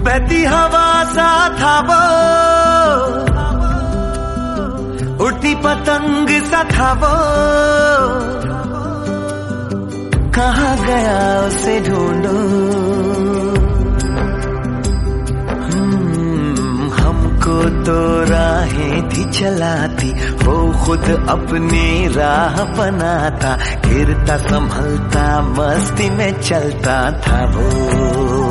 बहती हवा सा था वो, उड़ती पतंग सा था वो, कहाँ गया उसे ढूंढो। हमको तो राहें थी चलाती, वो खुद अपनी राह बनाता, गिरता संभलता मस्ती में चलता था वो।